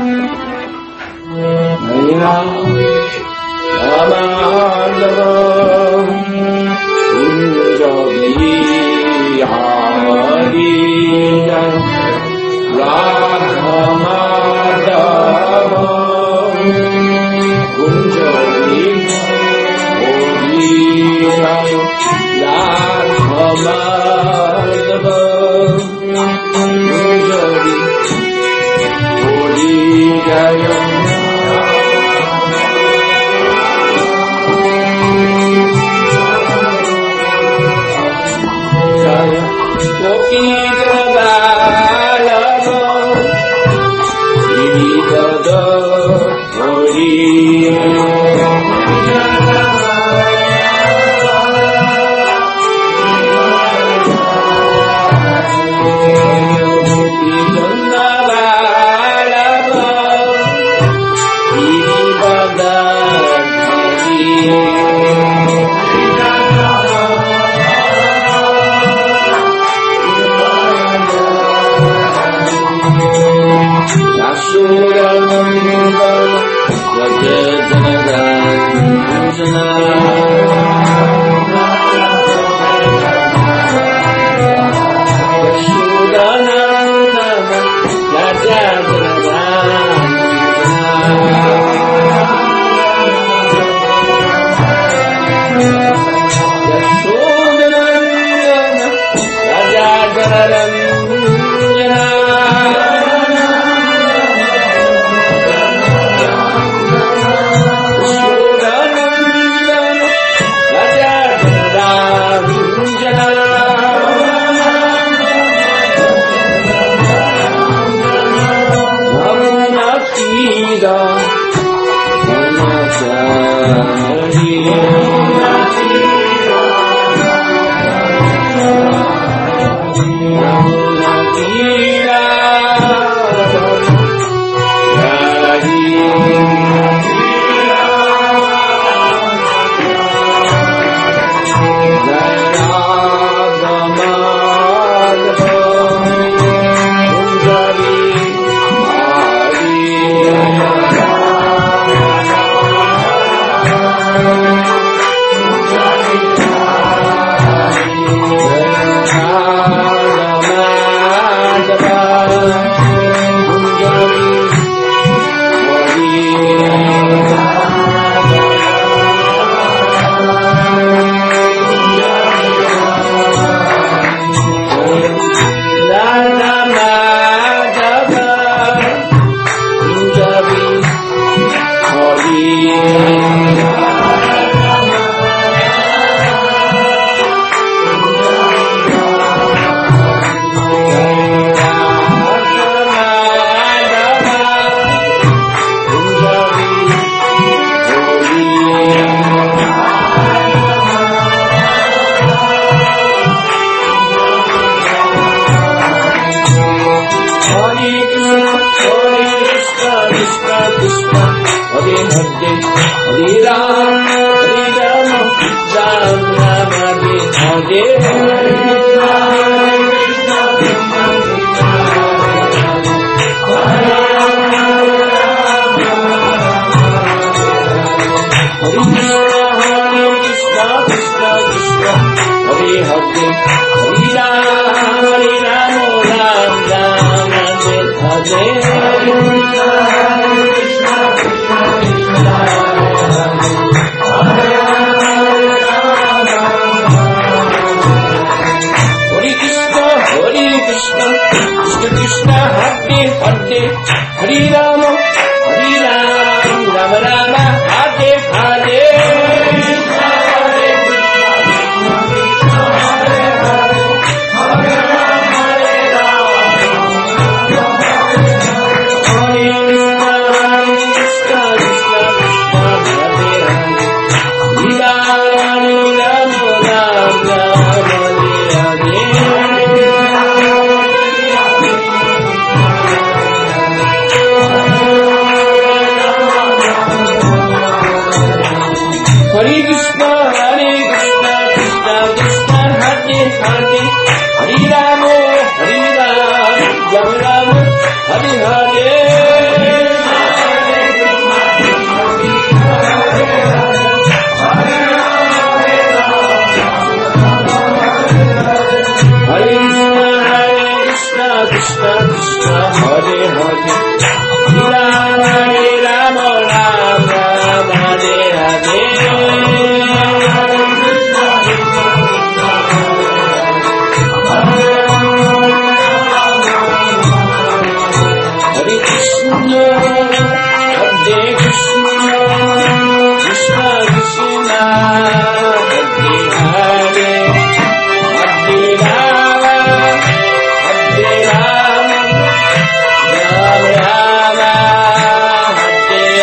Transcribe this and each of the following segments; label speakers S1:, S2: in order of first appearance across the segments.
S1: Hare Krishna Hare Hare Rama Rama Rama Hare Hare Hare Krishna Hare Krishna Krishna Krishna Hare Hare Hare Rama Hare Rama Rama Rama Hare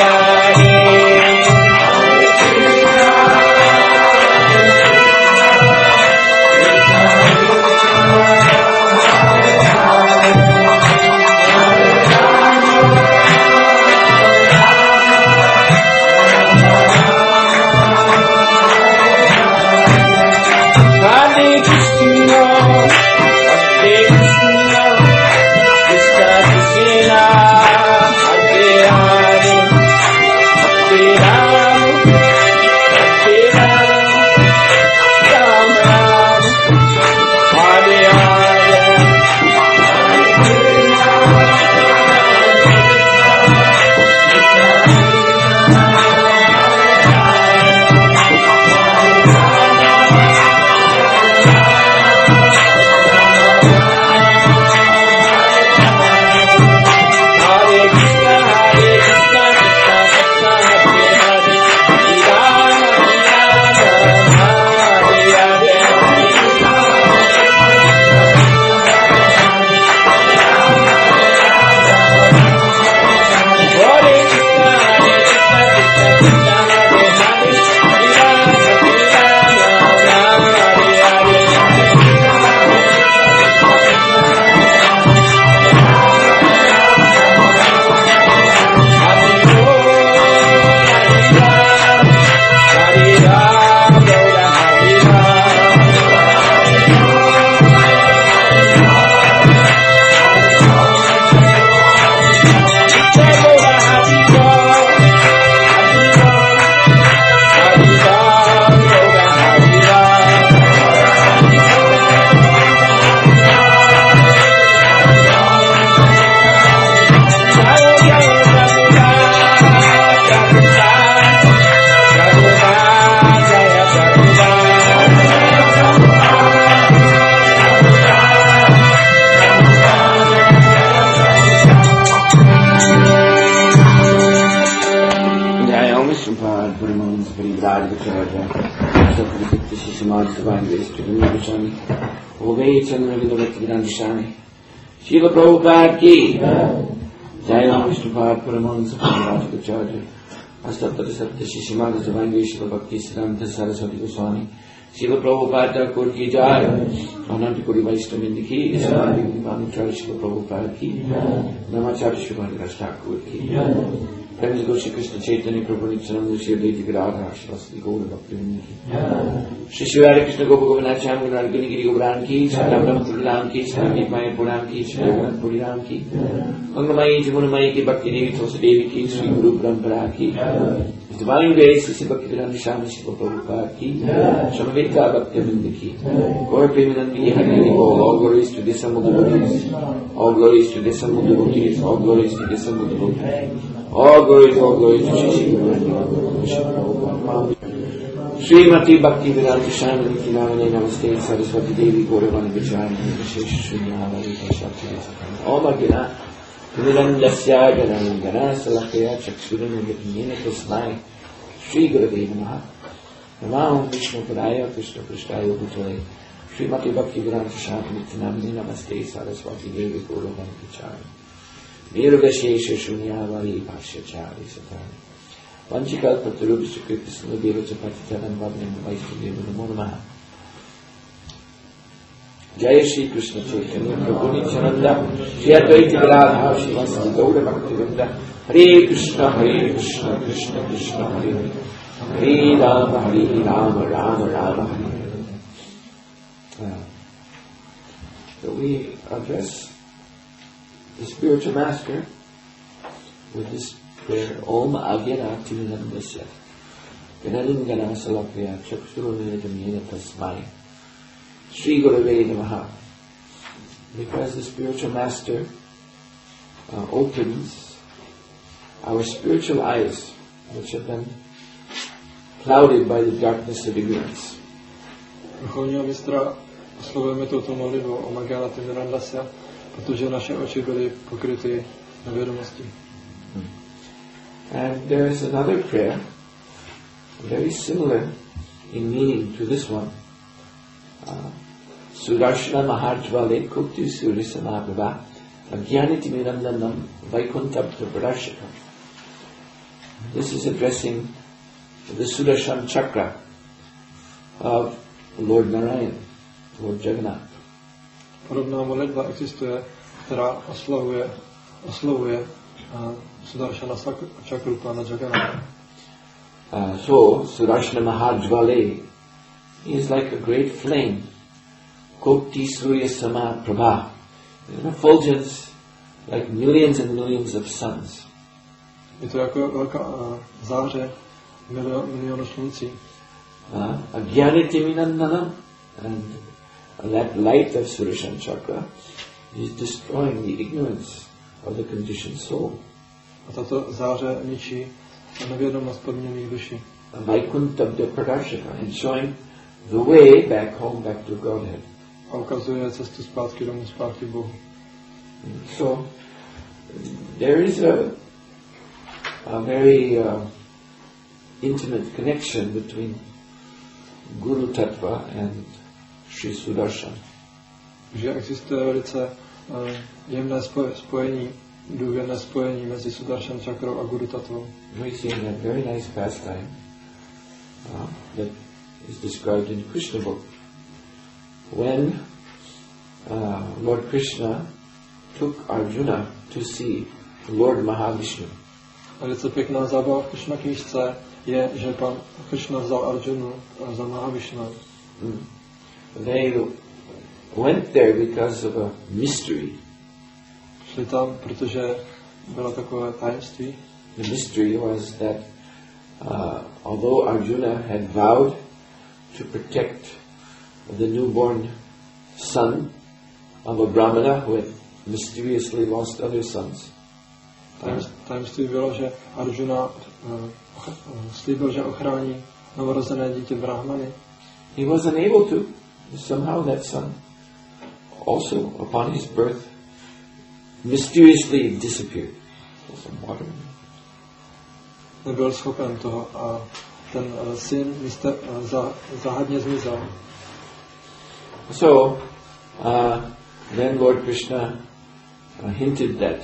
S1: Srila Prabhupada ki Jaya Vishnupada Paramahansa Paramahansa Astatara Satya Shishimada Savangi Srila Bhakti Siddhanta Saraswati Goswami Srila Prabhupada Thakur ki Jaya Ananta Kori Vaishnavindi ki Isvani Vipamachari Srila Prabhupada ki Namachari Srila Thakur ki Friends of Shri Krishna Chaitanya Prabhu Nityananda Shri Advaita Gadadhar Srivastava Gaura Bhaktivinoda ki Shri Shri Hare Krishna Gopa Govindam Cham Gunargani Giri Govardhan ki Shri Navram Purulam ki Shri Navit Maya Puram ki Shri Navram Puriram ki Mangamai Jamunamai ki Bhakti Devi Tulsi Devi ki Shri Guru Parampara ki His Divine Grace Shri Bhaktivedanta Swami Shri Prabhupada ki Shamavita Bhaktivinoda ki Gaura Premanandi Hari all glories to this Samudra devotees, all glories to this Samudra devotees, all glories to this Samudra devotees. All glories to Shri Prabhupada. Srimati Bhakti Vedanta Swami Nityananda Namaste Saraswati Devi Gauravani Vijayani Vishesha Shunyavali Vashakti Om Agina Vilandasya Ganangana Salakaya Chakshurana Yatmina Tasmai Shri Gurave Namaha Namaham Vishnu Padaya Krishna Krishtaya Bhutale Srimati Bhakti Vedanta Swami Nityananda Namaste Saraswati Devi Gauravani Vijayani Nirvashesha Shunyavali Bhashyachari Satani Vanchikalpatarubhishya Kripasana Devachapatitaram Vabhim Vaishnudeva Namo Namaha Jaya Shri Krishna Chaitanya Prabhu Nityananda Shri Advaita Gadadhar Srivastava Gaura Bhaktivinoda Hare Krishna Krishna Krishna Hare Hare Hare Rama Rama Rama Hare. So we address the spiritual master with this prayer Om Agyana Tinanandasya Ganalingana Salakya Chakshurunidamina Tasmai Shri Gurave Namaha. Because the spiritual master opens our spiritual eyes, which have been clouded by the darkness of ignorance.
S2: Duchovního mistra oslovujeme touto modlitbou o Magana Timirandasya, protože naše oči byly pokryty nevědomostí.
S1: And there is another prayer, very similar in meaning to this one. Sudarshana Maharjvale Kukti Surisamabhava Agyaniti Mirandanam Vaikuntabhya Pradashakam. This is addressing the Sudarshan Chakra of Lord Narayan, Lord Jagannath.
S2: Podobná modlitba existuje, která oslovuje Sudarshana Chakru Pána Jagannatha.
S1: So, Sudarshana Maharjvale is like a great flame. Kokti Surya Sama Prabha. It effulgence like millions and millions of suns.
S2: Je to jako velká záře milionu sluncí.
S1: Agyaniti Minandanam, and that light of Sudarshan Chakra is destroying the ignorance of the conditioned soul.
S2: A tato záře ničí nevědomost podměných duší.
S1: Vaikuntabhya Pradashaka, and showing the way back home, back to Godhead.
S2: A ukazuje cestu zpátky domů, zpátky Bohu.
S1: So there is a very intimate connection between Guru Tattva and Sri Sudarshan.
S2: Že existuje velice jemné spojení, důvěrné spojení mezi Sudarshan Chakrou a Guru Tattvou.
S1: We see that very nice pastime that is described in Krishna book. When Lord Krishna took Arjuna to see Lord Mahavishnu.
S2: Velice pěkná zábava v Krishna knížce je, že pan Krishna vzal Arjunu za Mahavishnu.
S1: They went there because of a mystery.
S2: Šli tam, protože bylo takové tajemství.
S1: The mystery was that although Arjuna had vowed to protect the newborn son of a Brahmana who had mysteriously lost other sons.
S2: Tajemství bylo, že Arjuna slíbil, že ochrání novorozené dítě Brahmany.
S1: He was unable to. Somehow that son also, upon his birth, mysteriously disappeared. Some water.
S2: Nebyl schopen toho a ten syn záhadně zmizel.
S1: So, then Lord Krishna hinted that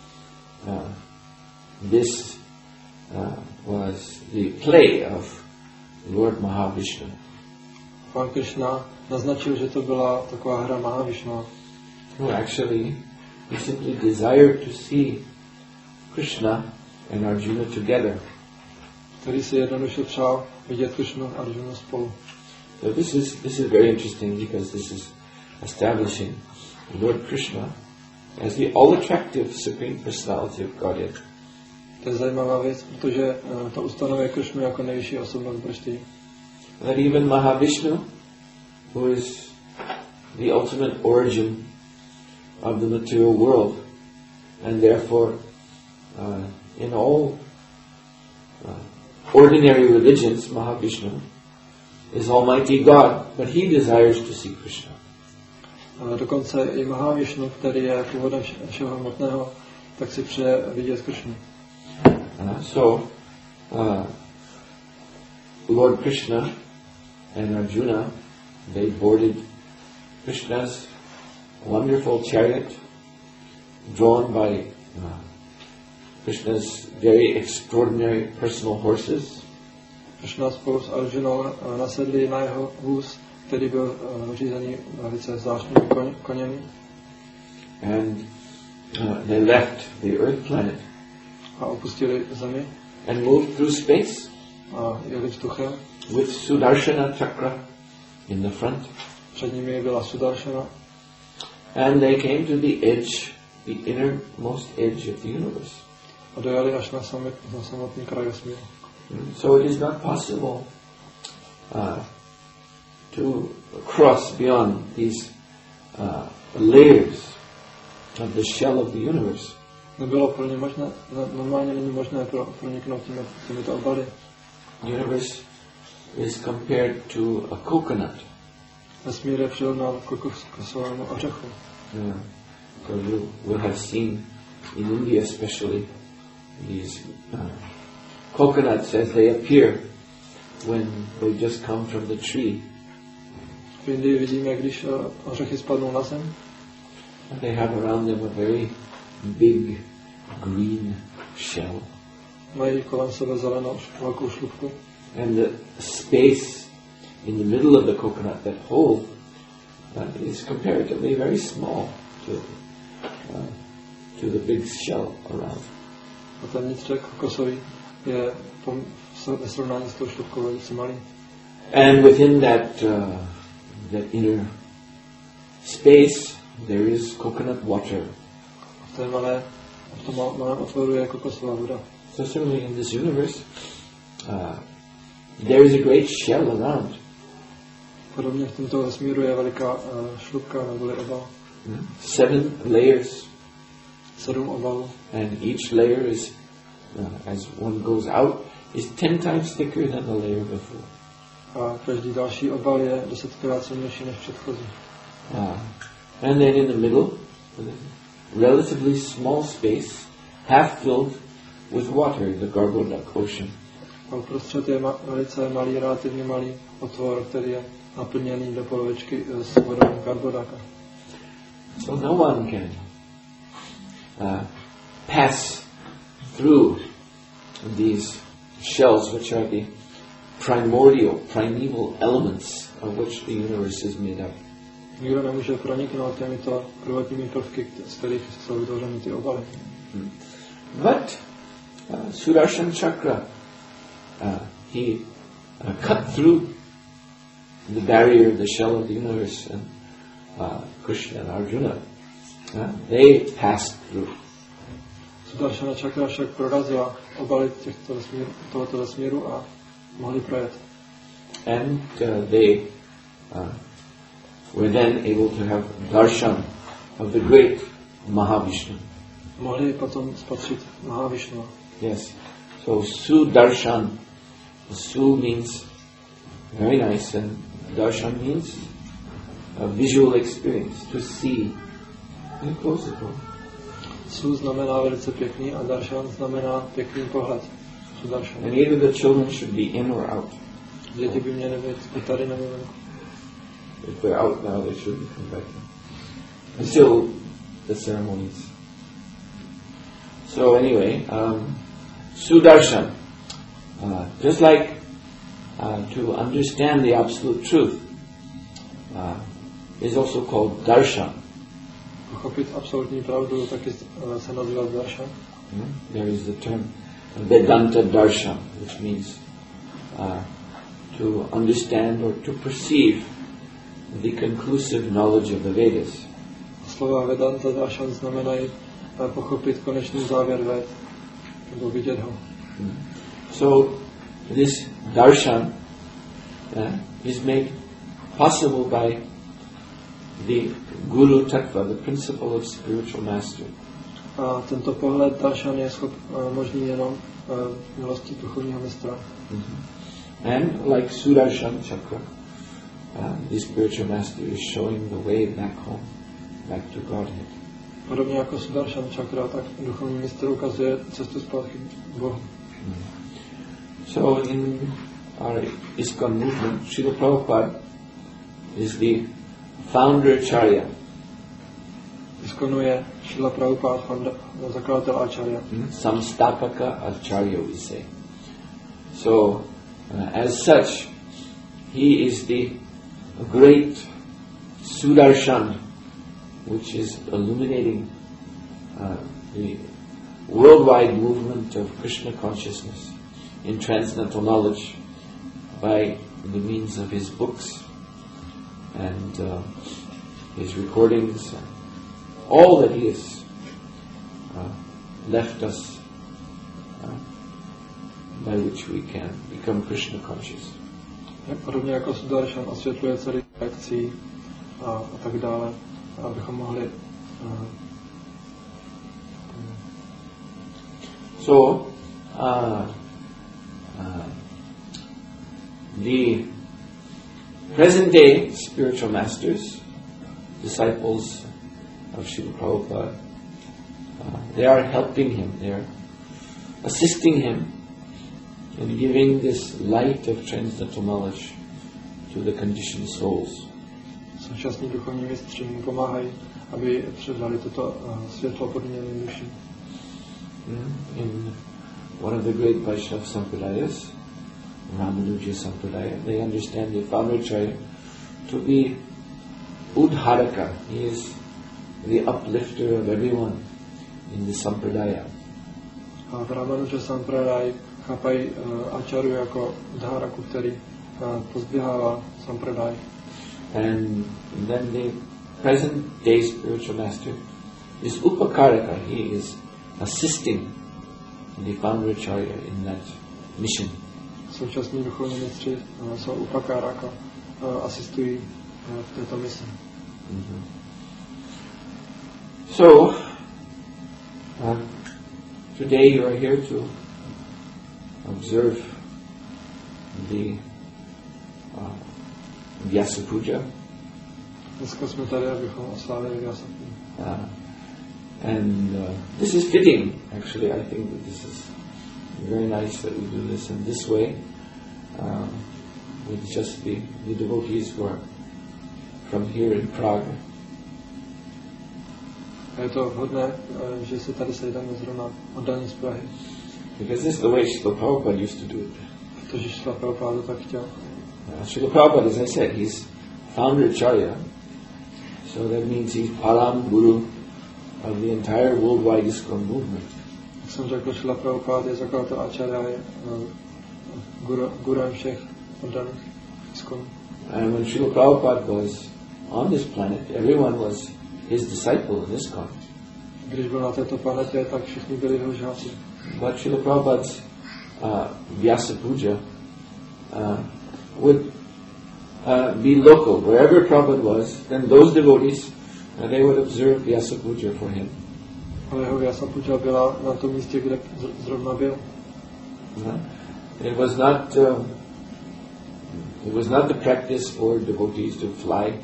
S1: this was the play of Lord Mahavishnu.
S2: Pan Krishna naznačil, že to byla taková hra Mahavishnu.
S1: No, actually, he simply desired to see Krishna and Arjuna together.
S2: Který si jednoduše přál vidět Krishnu a Arjunu spolu.
S1: So this is very interesting because this is establishing Lord Krishna as the all-attractive Supreme Personality of Godhead.
S2: To je zajímavá věc, protože to ustanovuje Krishnu jako nejvyšší osobnost Bršty.
S1: That even Mahavishnu, who is the ultimate origin of the material world, and therefore in all ordinary religions, Mahavishnu is Almighty God, but he desires to see Krishna.
S2: Dokonce i Mahavishnu, který je původem všeho hmotného, tak si přeje vidět Krishnu.
S1: So, Lord Krishna and Arjuna, they boarded Krishna's wonderful chariot, drawn by Krishna's very extraordinary personal horses.
S2: Krishna spolu s Arjunou nasedli na jeho vůz, který byl řízený velice zvláštními koněmi.
S1: And they left the earth planet
S2: a opustili zemi
S1: and moved through space
S2: a jeli vzduchem.
S1: With Sudarshana Chakra in the front.
S2: Před nimi byla Sudarshana.
S1: And they came to the edge, the innermost edge of the universe.
S2: A dojeli až na samotný kraj vesmíru.
S1: So it is not possible to cross beyond these layers of the shell of the universe
S2: nebylo pro ně možné, normálně není možné proniknout těmito obaly.
S1: Universe is compared to a coconut.
S2: Vesmír je přirovnán k kokosovému ořechu.
S1: So you will have seen in India especially these coconuts as they appear when they just come from the tree.
S2: V Indii vidíme, když ořechy spadnou na zem.
S1: And they have around them a very big green shell.
S2: Mají kolem sebe zelenou velkou šlupku.
S1: And the space in the middle of the coconut, that hole, is comparatively very small to the big shell around.
S2: A ten vnitřek kokosový je ve srovnání s tou šlupkou velice malý.
S1: And within that inner space there is coconut water.
S2: V tom malém otvoru je kokosová voda.
S1: So certainly in this universe there is a great shell around.
S2: Podobně v tomto vesmíru je veliká šlupka neboli obal.
S1: 7 layers.
S2: 7 obalů.
S1: And each layer is, as one goes out, is 10 times thicker than the layer before.
S2: A každý další obal je 10krát silnější než předchozí.
S1: And then in the middle, relatively small space, half filled with water, the Garbodak ocean.
S2: A uprostřed je velice malý, relativně malý otvor, který je naplněný do polovičky s vodou Garbodaka.
S1: So no one can pass through these shells, which are the primeval elements of which the universe is made up.
S2: Nikdo nemůže proniknout těmito prvotními prvky, z kterých jsou vytvořeny ty obaly.
S1: But Sudarshan Chakra, he cut through the barrier, the shell of the universe, and Krishna and Arjuna, they passed through.
S2: Sudarshana Chakra však prorazila obaly tohoto vesmíru a mohli projet.
S1: And they were then able to have darshan of the great Mahavishnu.
S2: Mohli potom spatřit Mahavishnu.
S1: Yes. So Sudarshan. Su means very nice, and darshan means a visual experience, to see. And close the door.
S2: Su znamená velice pěkný a darshan znamená pěkný pohled. Sudarshan.
S1: And either the children should be in or out.
S2: Děti by měly být tady nebo venku.
S1: If they're out now, they shouldn't come back until the ceremonies. So anyway, Sudarshan, just like to understand the absolute truth, is also called darshan.
S2: Pochopit absolutní pravdu taky se nazývá darshan.
S1: There is the term Vedanta darshan, which means to understand or to perceive the conclusive knowledge of the Vedas.
S2: Slova Vedanta darshan znamenají pochopit konečný závěr Ved, nebo vidět ho.
S1: So this darshan is made possible by the Guru Tattva, the principle of spiritual mastery.
S2: A tento pohled darshan je možný jenom milostí duchovního mistra.
S1: And like Sudarshan Chakra, the spiritual master is showing the way back home, back to Godhead.
S2: Podobně jako Sudarshan Chakra, tak duchovní mistr ukazuje cestu zpátky k Bohu.
S1: So in our ISKCON movement, Srila Prabhupada is the founder Acharya.
S2: ISKCONu je Srila Prabhupada, zakladatel Acharya.
S1: Samstapaka Acharya, we say. So, as such, he is the great Sudarshan, which is illuminating the worldwide movement of Krishna consciousness in transcendental knowledge by the means of his books and his recordings, and all that he has left us, by which we can become Krishna conscious.
S2: Podobně jako Sudarshan osvětluje celý lekcí a tak dále, abychom mohli
S1: So, the present day spiritual masters, disciples of Srila Prabhupada, they are helping him, they are assisting him in giving this light of transcendental knowledge to the conditioned souls.
S2: Současní duchovní mistři mu pomáhají, aby předali toto světlo podměněným duším.
S1: In one of the great Vaishnava Sampradayas, Ramanuja Sampradaya, they understand the Vairacharya to be Udharaka. He is the uplifter of everyone in the Sampradaya.
S2: A v Ramanuja Sampradaya chápají Acharyu jako Udharaku, který pozdvihává Sampradaya.
S1: And then the present day spiritual master is Upakaraka. He is assisting the Vairacharya in that mission.
S2: Současní duchovní mistři jsou Upakaraka, asistují v této misi.
S1: So, today you are here to observe the Vyasa Puja.
S2: Dneska jsme tady, abychom oslavili Vyasa Puja.
S1: And this is fitting, actually. I think that this is very nice that we do this in this way, with just the devotees who are from here in Prague.
S2: A je to vhodné, že se tady sejdeme zrovna oddaní z Prahy.
S1: Because this is the way Srila Prabhupada used to do it.
S2: Protože Srila Prabhupada tak chtěl.
S1: Srila Prabhupada, as I said, he's founder Acharya, so that means he's Param Guru of the entire worldwide ISKCON movement.
S2: Jak jsem řekl, Srila Prabhupada je zakladatel Acharya, je gurem všech oddaných ISKCON.
S1: And when Srila Prabhupada was on this planet, everyone was his disciple in ISKCON.
S2: Když byl na této planetě, tak všichni byli jeho žáci.
S1: But Srila Prabhupada's Vyasa Puja would be local. Wherever Prabhupada was, then those devotees, they would observe Vyasa Puja for him.
S2: Ale jeho Vyasa Puja byla na tom místě, kde zrovna byl.
S1: It was not the practice for devotees to fly,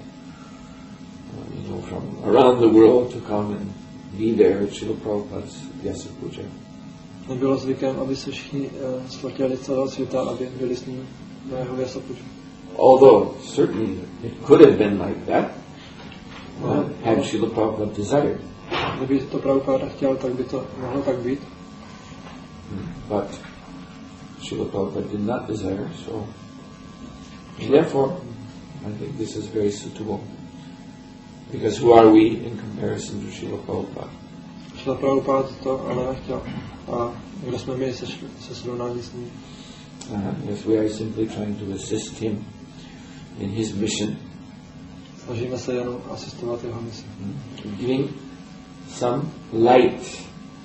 S1: from around the world to come and be there at Srila Prabhupada's Vyasa Puja.
S2: Nebylo zvykem, aby se všichni sletěli z celého světa, aby byli s ním na jeho Vyasa Puja.
S1: Although certainly it could have been like that, had Srila Prabhupada desired.
S2: Kdyby to Prabhupada chtěl, tak by to mohlo tak být.
S1: But Srila Prabhupada did not desire, so therefore I think this is very suitable. Because who are we in comparison to Srila Prabhupada?
S2: Srila Prabhupada to ale nechtěl. A kdo jsme my se srovnání s ním?
S1: Yes, we are simply trying to assist him in his mission.
S2: Snažíme se jenom asistovat jeho misi.
S1: Giving some light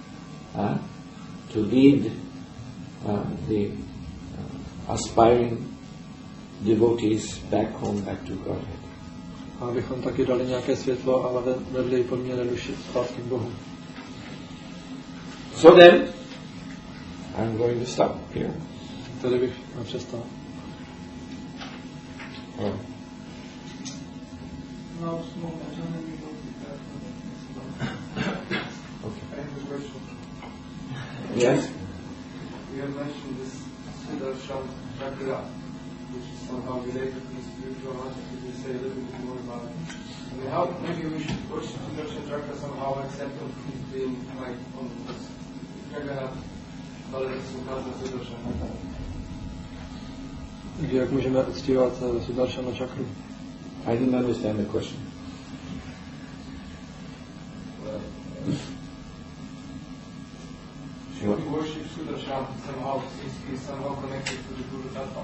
S1: to lead the aspiring devotees back home, back to Godhead.
S2: A abychom taky dali nějaké světlo, ale vedli podměněné duši zpátky k Bohu.
S1: So then, I'm going to stop here.
S2: Tady bych přestal.
S1: Yes?
S3: We have mentioned this Sudarshan Chakra, which is somehow related to the spiritual life. Could you say a little bit more about it? I mean, how maybe we should worship Sudarshan Chakra somehow, except of his being like on this Chakra, Sudarshan.
S2: Jak můžeme uctívat Sudarshana Chakru?
S1: I didn't understand the question.
S3: Should we worship Sudarshan somehow, since he is somehow connected to the Guru Tattva?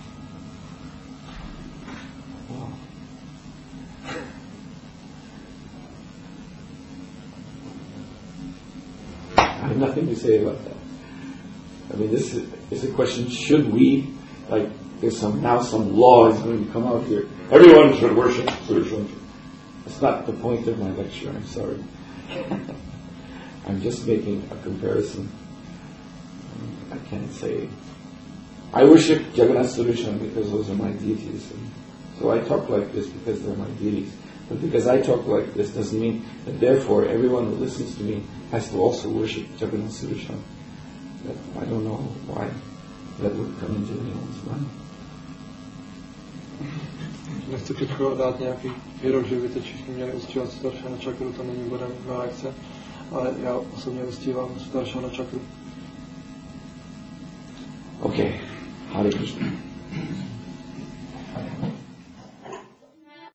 S1: I have nothing to say about that. I mean, this is a question, should we, like, there's some law is going to come out here. Everyone should worship Sudarshan. That's not the point of my lecture, I'm sorry. I'm just making a comparison I can't say. I worship Jagannath Sudarshan because those are my deities. And so I talk like this because they're my deities. But because I talk like this doesn't mean that therefore everyone who listens to me has to also worship Jagannath Sudarshan. I don't know why that would come into anyone's mind.
S2: Nechci teď dát nějaký výrok, že by teď všichni měli uctívat Sudaršana čakru, to není bodem na lekce, ale já osobně uctívám Sudaršana čakru.
S1: Okay, Hare Krishna.